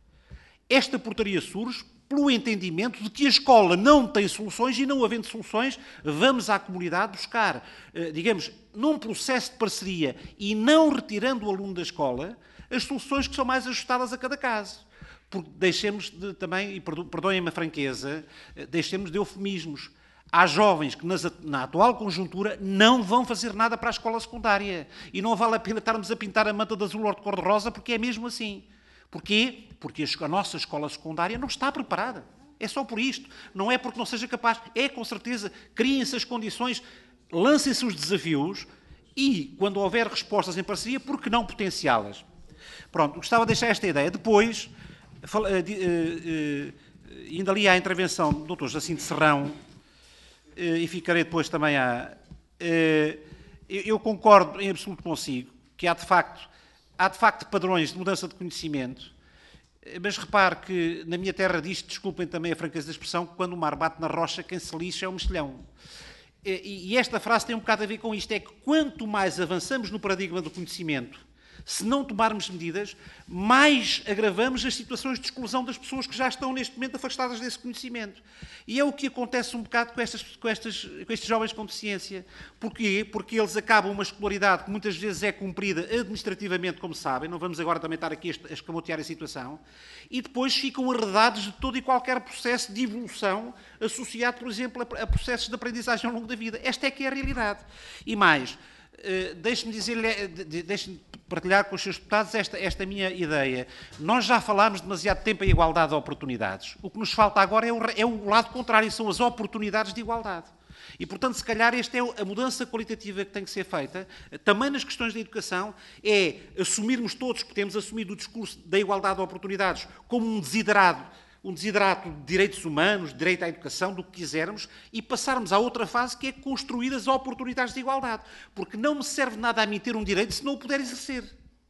Esta portaria surge pelo entendimento de que a escola não tem soluções e, não havendo soluções, vamos à comunidade buscar, digamos, num processo de parceria e não retirando o aluno da escola, as soluções que são mais ajustadas a cada caso. Porque deixemos de, também, e perdoem-me a franqueza, deixemos de eufemismos. Há jovens que, na atual conjuntura, não vão fazer nada para a escola secundária. E não vale a pena estarmos a pintar a manta de azul ou de cor-de-rosa, porque é mesmo assim. Porquê? Porque a nossa escola secundária não está preparada. É só por isto. Não é porque não seja capaz. É, com certeza, criem-se as condições, lancem-se os desafios e, quando houver respostas em parceria, por que não potenciá-las? Pronto, gostava de deixar esta ideia. Depois, ainda ali há a intervenção do doutor Jacinto Serrão, e ficarei depois também a... Eu concordo em absoluto consigo que há de facto, há de facto padrões de mudança de conhecimento, mas repare que na minha terra diz, desculpem também a franqueza da expressão, que quando o mar bate na rocha, quem se lixa é o mexilhão. E esta frase tem um bocado a ver com isto, é que quanto mais avançamos no paradigma do conhecimento, se não tomarmos medidas, mais agravamos as situações de exclusão das pessoas que já estão neste momento afastadas desse conhecimento. E é o que acontece um bocado com, estas, com, estas, com estes jovens com deficiência. Porquê? Porque eles acabam uma escolaridade que muitas vezes é cumprida administrativamente, como sabem, não vamos agora também estar aqui a escamotear a situação, e depois ficam arredados de todo e qualquer processo de evolução associado, por exemplo, a processos de aprendizagem ao longo da vida. Esta é que é a realidade. E mais, Uh, deixe-me dizer-lhe, deixe-me partilhar com os seus deputados esta, esta minha ideia. Nós já falámos demasiado tempo em igualdade de oportunidades. O que nos falta agora é o, é o lado contrário, são as oportunidades de igualdade. E, portanto, se calhar esta é a mudança qualitativa que tem que ser feita, também nas questões da educação, é assumirmos todos que temos assumido o discurso da igualdade de oportunidades como um desiderado um desiderato de direitos humanos, de direito à educação, do que quisermos, e passarmos à outra fase, que é construir as oportunidades de igualdade. Porque não me serve nada a mim ter um direito se não o puder exercer.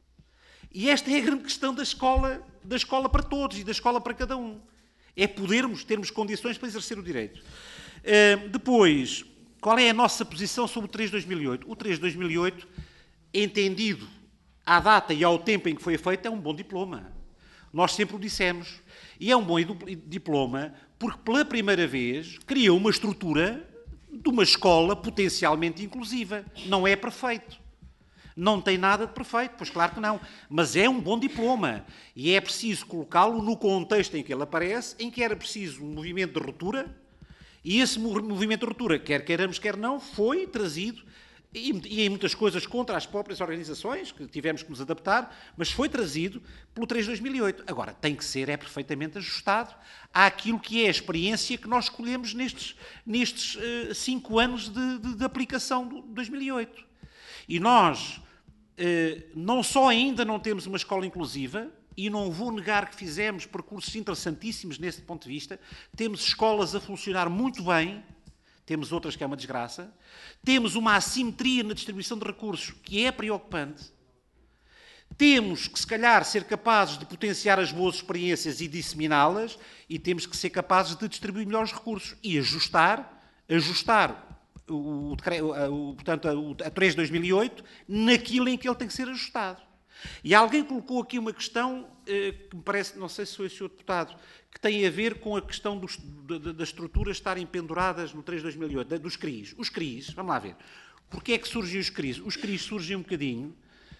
E esta é a grande questão da escola, da escola para todos e da escola para cada um. É podermos, termos condições para exercer o direito. Uh, depois, qual é a nossa posição sobre o três de dois mil e oito? O três de dois mil e oito, entendido à data e ao tempo em que foi feito, é um bom diploma. Nós sempre o dissemos. E é um bom diploma porque, pela primeira vez, criou uma estrutura de uma escola potencialmente inclusiva. Não é perfeito. Não tem nada de perfeito, pois claro que não. Mas é um bom diploma. E é preciso colocá-lo no contexto em que ele aparece, em que era preciso um movimento de ruptura, e esse movimento de ruptura, quer queiramos, quer não, foi trazido, e, e em muitas coisas contra as próprias organizações, que tivemos que nos adaptar, mas foi trazido pelo três de dois mil e oito. Agora, tem que ser, é perfeitamente ajustado àquilo que é a experiência que nós escolhemos nestes, nestes uh, cinco anos de, de, de aplicação de dois mil e oito. E nós, uh, não só ainda não temos uma escola inclusiva, e não vou negar que fizemos percursos interessantíssimos nesse ponto de vista, temos escolas a funcionar muito bem, temos outras que é uma desgraça, temos uma assimetria na distribuição de recursos que é preocupante, temos que, se calhar, ser capazes de potenciar as boas experiências e disseminá-las, e temos que ser capazes de distribuir melhores recursos e ajustar, ajustar o, o, o, portanto, a três de dois mil e oito naquilo em que ele tem que ser ajustado. E alguém colocou aqui uma questão eh, que me parece, não sei se foi o senhor deputado, que tem a ver com a questão dos, da, das estruturas estarem penduradas no três de dois mil e oito, dos C R I S. Os C R I S, vamos lá ver. Porquê é que surgem os C R I S? Os C R I S surgem um bocadinho,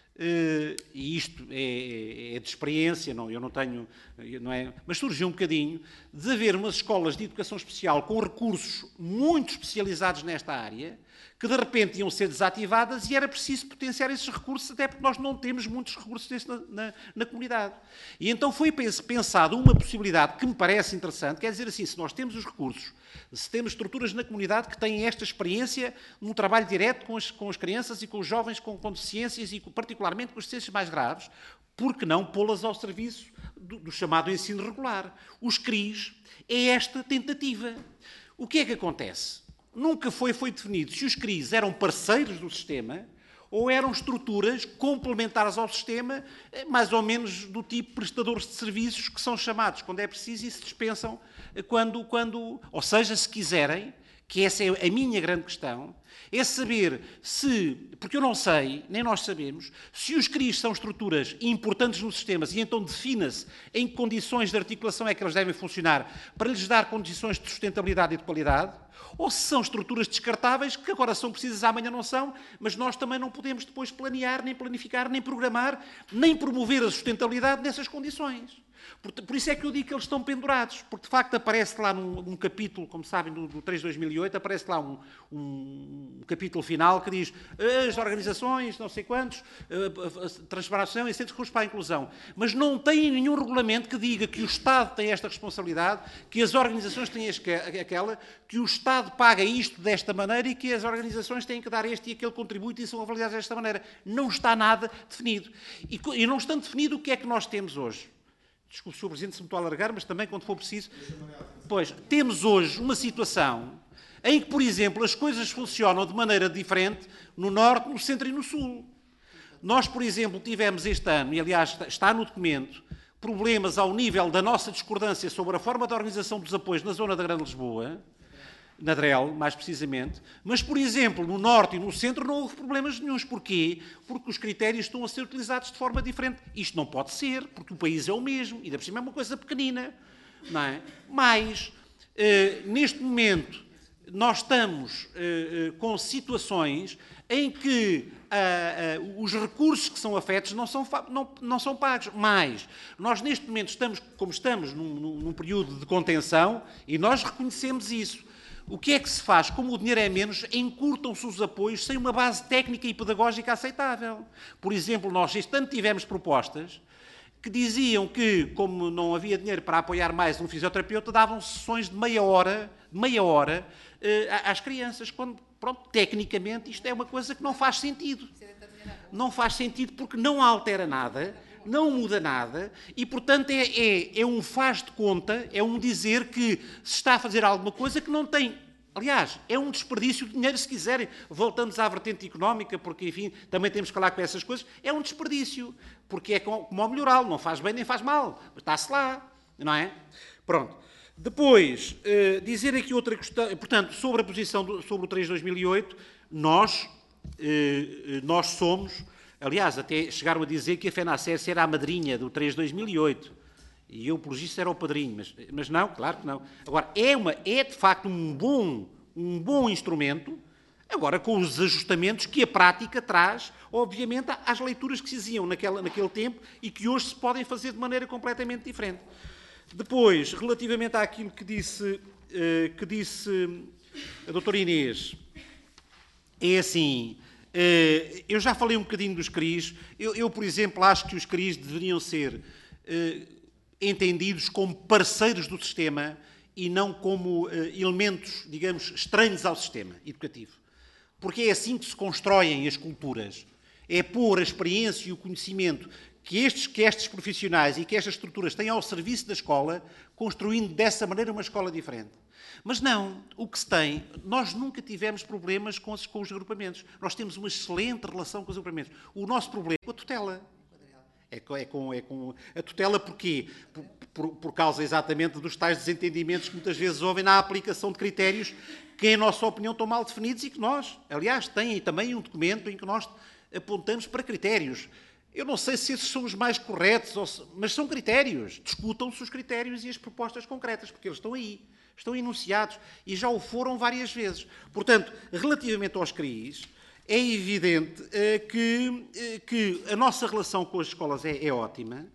eh, e isto é, é de experiência, não, eu não tenho, não é, mas surgiu um bocadinho de haver umas escolas de educação especial com recursos muito especializados nesta área, que de repente iam ser desativadas e era preciso potenciar esses recursos, até porque nós não temos muitos recursos desses na, na, na comunidade. E então foi pensado uma possibilidade que me parece interessante, quer dizer assim, se nós temos os recursos, se temos estruturas na comunidade que têm esta experiência no trabalho direto com as, com as crianças e com os jovens com, com deficiências e com, particularmente com as deficiências mais graves, por que não pô-las ao serviço do, do chamado ensino regular? Os C R I S é esta tentativa. O que é que acontece? Nunca foi, foi definido se os C R I S eram parceiros do sistema ou eram estruturas complementares ao sistema, mais ou menos do tipo prestadores de serviços que são chamados quando é preciso e se dispensam quando, quando... Ou seja, se quiserem, que essa é a minha grande questão, é saber se, porque eu não sei, nem nós sabemos, se os C R I S são estruturas importantes nos sistemas e então defina-se em que condições de articulação é que elas devem funcionar para lhes dar condições de sustentabilidade e de qualidade, ou se são estruturas descartáveis que agora são precisas, amanhã não são, mas nós também não podemos depois planear, nem planificar, nem programar, nem promover a sustentabilidade nessas condições. Por, por isso é que eu digo que eles estão pendurados, porque de facto aparece lá num, num capítulo, como sabem, do, do três de dois mil e oito, aparece lá um, um capítulo final que diz as organizações, não sei quantos, transformação e centros de recursos para a inclusão. Mas não tem nenhum regulamento que diga que o Estado tem esta responsabilidade, que as organizações têm aquela, que o Estado paga isto desta maneira e que as organizações têm que dar este e aquele contributo e são avaliadas desta maneira. Não está nada definido. E, e não estando definido, o que é que nós temos hoje? Desculpe, senhor Presidente, se me estou a alargar, mas também quando for preciso. Pois, temos hoje uma situação em que, por exemplo, as coisas funcionam de maneira diferente no Norte, no Centro e no Sul. Nós, por exemplo, tivemos este ano, e aliás está no documento, problemas ao nível da nossa discordância sobre a forma de organização dos apoios na zona da Grande Lisboa, na D R E L, mais precisamente, mas, por exemplo, no Norte e no Centro não houve problemas nenhuns. Porquê? Porque os critérios estão a ser utilizados de forma diferente. Isto não pode ser, porque o país é o mesmo, e ainda por cima é uma coisa pequenina, não é? Mas, eh, neste momento, nós estamos eh, com situações em que ah, ah, os recursos que são afetos não são, não, não são pagos. Mas nós, neste momento, estamos, como estamos num, num período de contenção, e nós reconhecemos isso. O que é que se faz? Como o dinheiro é menos, encurtam-se os apoios sem uma base técnica e pedagógica aceitável. Por exemplo, nós este ano tivemos propostas que diziam que, como não havia dinheiro para apoiar mais um fisioterapeuta, davam sessões de meia hora, meia hora eh, às crianças, quando, pronto, tecnicamente isto é uma coisa que não faz sentido. Não faz sentido porque não altera nada não muda nada e, portanto, é, é, é um faz de conta, é um dizer que se está a fazer alguma coisa que não tem. Aliás, é um desperdício de dinheiro, se quiserem. Voltamos à vertente económica, porque, enfim, também temos que falar com essas coisas. É um desperdício, porque é como ao melhoral, não faz bem nem faz mal. Mas está-se lá, não é? Pronto. Depois, uh, dizer aqui outra questão, portanto, sobre a posição do, sobre o três de dois mil e oito, nós, uh, nós somos, aliás, até chegaram a dizer que a FENACERS era a madrinha do três de dois mil e oito. E eu, pelo visto, era o padrinho, mas, mas não, claro que não. Agora, é, uma, é de facto um bom, um bom instrumento, agora com os ajustamentos que a prática traz, obviamente, às leituras que se faziam naquela, naquele tempo e que hoje se podem fazer de maneira completamente diferente. Depois, relativamente àquilo que disse, eh, que disse a doutora Inês, é assim, eh, eu já falei um bocadinho dos C R I S, eu, eu, por exemplo, acho que os C R I S deveriam ser eh, entendidos como parceiros do sistema e não como eh, elementos, digamos, estranhos ao sistema educativo. Porque é assim que se constroem as culturas. É pôr a experiência e o conhecimento que estes, que estes profissionais e que estas estruturas têm ao serviço da escola, construindo dessa maneira uma escola diferente. Mas não, o que se tem, nós nunca tivemos problemas com os, com os agrupamentos. Nós temos uma excelente relação com os agrupamentos. O nosso problema é com a tutela. É com, é com, é com a tutela porquê? Por, por, por causa exatamente dos tais desentendimentos que muitas vezes houve na aplicação de critérios que, em nossa opinião, estão mal definidos e que nós, aliás, têm também um documento em que nós apontamos para critérios. Eu não sei se esses são os mais corretos, ou se, mas são critérios. Discutam-se os critérios e as propostas concretas, porque eles estão aí, estão enunciados e já o foram várias vezes. Portanto, relativamente aos C R I S, é evidente eh, que, eh, que a nossa relação com as escolas é, é ótima,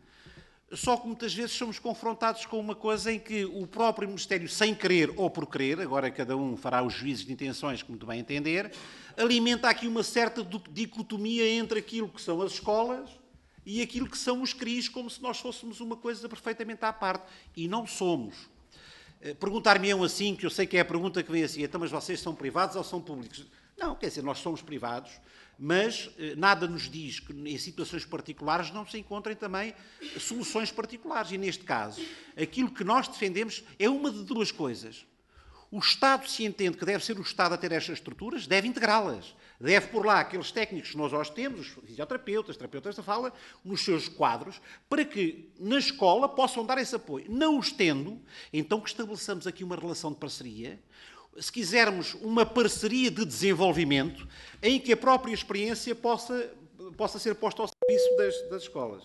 só que muitas vezes somos confrontados com uma coisa em que o próprio Ministério, sem querer ou por querer, agora cada um fará os juízos de intenções que muito bem entender, alimenta aqui uma certa dicotomia entre aquilo que são as escolas e aquilo que são os C R I S, como se nós fôssemos uma coisa perfeitamente à parte. E não somos. Perguntar-me-ão assim, que eu sei que é a pergunta que vem assim, então, mas vocês são privados ou são públicos? Não, quer dizer, nós somos privados, mas eh, nada nos diz que em situações particulares não se encontrem também soluções particulares. E neste caso, aquilo que nós defendemos é uma de duas coisas. O Estado, se entende que deve ser o Estado a ter estas estruturas, deve integrá-las. Deve pôr lá aqueles técnicos que nós hoje temos, os fisioterapeutas, terapeutas da fala, nos seus quadros, para que na escola possam dar esse apoio. Não os tendo, então que estabeleçamos aqui uma relação de parceria, se quisermos, uma parceria de desenvolvimento em que a própria experiência possa, possa ser posta ao serviço das, das escolas.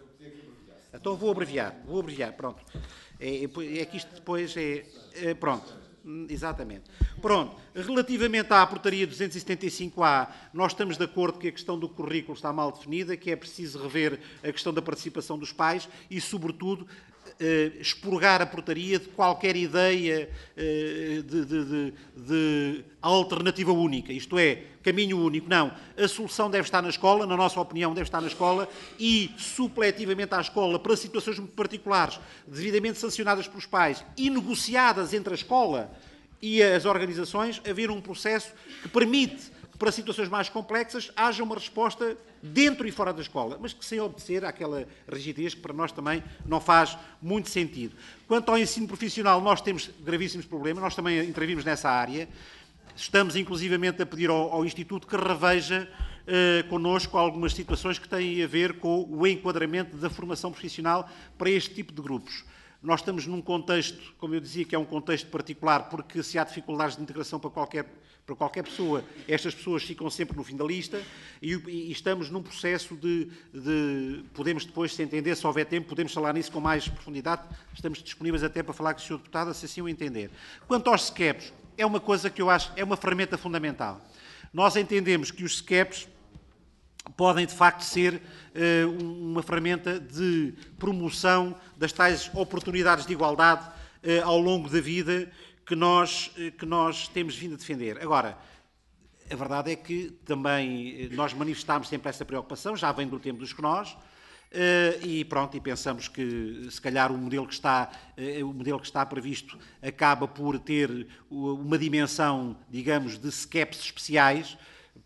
Então vou abreviar, vou abreviar, pronto. É, é que isto depois é, é... Pronto, exatamente. Pronto, relativamente à portaria duzentos e setenta e cinco A, nós estamos de acordo que a questão do currículo está mal definida, que é preciso rever a questão da participação dos pais e, sobretudo, Uh, expurgar a portaria de qualquer ideia uh, de, de, de, de alternativa única, isto é, caminho único. Não, a solução deve estar na escola, na nossa opinião deve estar na escola e, supletivamente à escola, para situações muito particulares, devidamente sancionadas pelos pais e negociadas entre a escola e as organizações, haver um processo que permite que, para situações mais complexas, haja uma resposta dentro e fora da escola, mas que sem obedecer àquela rigidez que para nós também não faz muito sentido. Quanto ao ensino profissional, nós temos gravíssimos problemas, nós também intervimos nessa área, estamos inclusivamente a pedir ao, ao Instituto que reveja eh, connosco algumas situações que têm a ver com o enquadramento da formação profissional para este tipo de grupos. Nós estamos num contexto, como eu dizia, que é um contexto particular, porque se há dificuldades de integração para qualquer, para qualquer pessoa, estas pessoas ficam sempre no fim da lista e, e estamos num processo de, de... Podemos depois, se entender, se houver tempo, podemos falar nisso com mais profundidade. Estamos disponíveis até para falar com o senhor Deputado, se assim o entender. Quanto aos S C E Ps, é uma coisa que eu acho, é uma ferramenta fundamental. Nós entendemos que os S C E Ps podem, de facto, ser uh, uma ferramenta de promoção das tais oportunidades de igualdade uh, ao longo da vida que nós, uh, que nós temos vindo a defender. Agora, a verdade é que também uh, nós manifestámos sempre essa preocupação, já vem do tempo dos que nós, uh, e pronto, e pensamos que, se calhar, o modelo que está, uh, o modelo que está previsto acaba por ter uma dimensão, digamos, de S C E Ps especiais,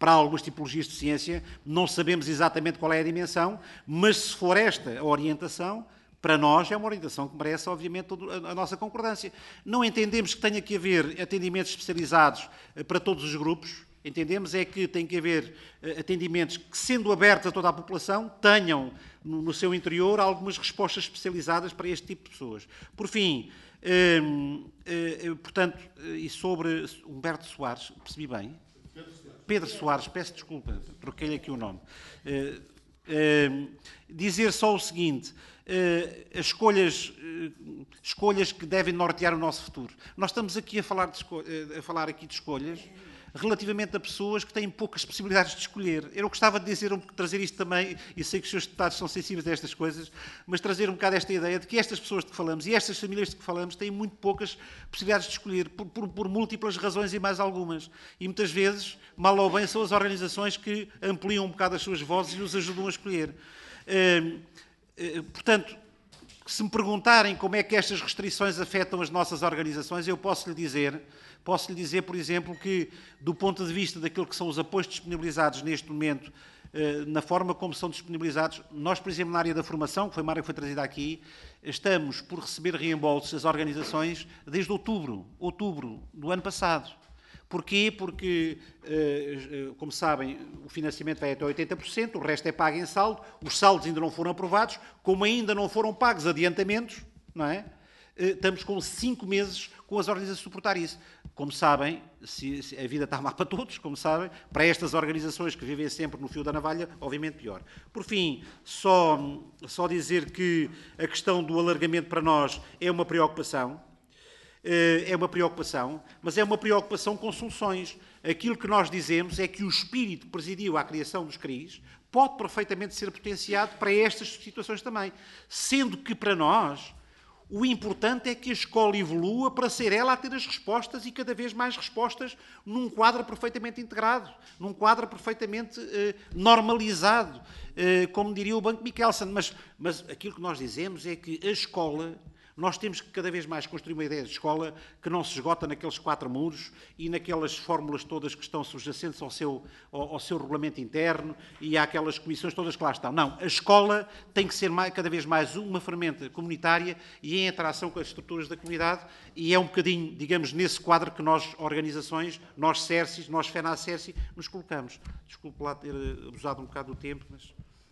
para algumas tipologias de deficiência, não sabemos exatamente qual é a dimensão, mas se for esta a orientação, para nós é uma orientação que merece, obviamente, a nossa concordância. Não entendemos que tenha que haver atendimentos especializados para todos os grupos, entendemos é que tem que haver atendimentos que, sendo abertos a toda a população, tenham no seu interior algumas respostas especializadas para este tipo de pessoas. Por fim, hum, hum, portanto, e sobre Humberto Soares, percebi bem? Pedro Soares, peço desculpa, troquei-lhe aqui o nome. Uh, uh, dizer só o seguinte, uh, as escolhas, uh, escolhas que devem nortear o nosso futuro. Nós estamos aqui a falar, de esco- uh, a falar aqui de escolhas relativamente a pessoas que têm poucas possibilidades de escolher. Eu gostava de dizer, um, trazer isto também, e sei que os senhores deputados são sensíveis a estas coisas, mas trazer um bocado esta ideia de que estas pessoas de que falamos e estas famílias de que falamos têm muito poucas possibilidades de escolher, por, por, por múltiplas razões e mais algumas. E muitas vezes, mal ou bem, são as organizações que ampliam um bocado as suas vozes e os ajudam a escolher. Uh, uh, portanto, se me perguntarem como é que estas restrições afetam as nossas organizações, eu posso lhe dizer, posso lhe dizer, por exemplo, que do ponto de vista daquilo que são os apoios disponibilizados neste momento, na forma como são disponibilizados, nós, por exemplo, na área da formação, que foi uma área que foi trazida aqui, estamos por receber reembolsos das organizações desde outubro, outubro do ano passado. Porquê? Porque, como sabem, o financiamento vai até oitenta por cento, o resto é pago em saldo, os saldos ainda não foram aprovados, como ainda não foram pagos adiantamentos, não é? Estamos com cinco meses com as organizações a suportar isso. Como sabem, se, se a vida está má para todos, como sabem, para estas organizações que vivem sempre no fio da navalha, obviamente pior. Por fim, só, só dizer que a questão do alargamento para nós é uma preocupação, é uma preocupação, mas é uma preocupação com soluções. Aquilo que nós dizemos é que o espírito que presidiu à criação dos C R Is pode perfeitamente ser potenciado para estas situações também, sendo que para nós o importante é que a escola evolua para ser ela a ter as respostas e cada vez mais respostas num quadro perfeitamente integrado, num quadro perfeitamente eh, normalizado, eh, como diria o Banco Mikkelsen. Mas, mas aquilo que nós dizemos é que a escola, nós temos que cada vez mais construir uma ideia de escola que não se esgota naqueles quatro muros e naquelas fórmulas todas que estão subjacentes ao seu, ao, ao seu regulamento interno e àquelas comissões todas que lá estão. Não, a escola tem que ser mais, cada vez mais uma ferramenta comunitária e em interação com as estruturas da comunidade, e é um bocadinho, digamos, nesse quadro que nós, organizações, nós CERCIS, nós FENACERCI, nos colocamos. Desculpe lá ter abusado um bocado do tempo, mas...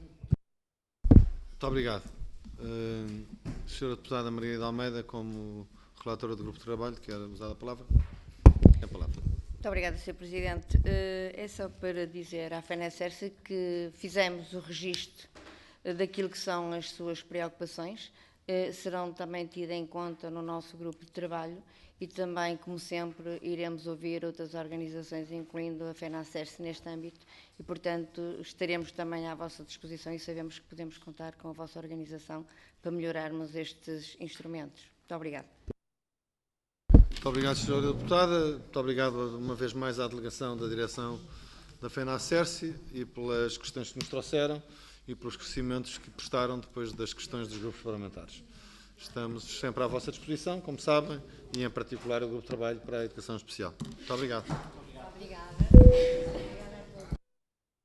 Muito obrigado. Uh, senhora Deputada Maria de Almeida, como relatora do Grupo de Trabalho, quer usar a palavra? É a palavra. Muito obrigada, senhor Presidente. Uh, é só para dizer à FENACERCI que fizemos o registro daquilo que são as suas preocupações, uh, serão também tidas em conta no nosso grupo de trabalho e também, como sempre, iremos ouvir outras organizações, incluindo a FENACERCI neste âmbito, e, portanto, estaremos também à vossa disposição e sabemos que podemos contar com a vossa organização para melhorarmos estes instrumentos. Muito obrigada. Muito obrigado, senhora Deputada. Muito obrigado, uma vez mais, à delegação da direção da FENACERCI e pelas questões que nos trouxeram e pelos esclarecimentos que prestaram depois das questões dos grupos parlamentares. Estamos sempre à vossa disposição, como sabem, e em particular o Grupo de Trabalho para a Educação Especial. Muito obrigado. Obrigada.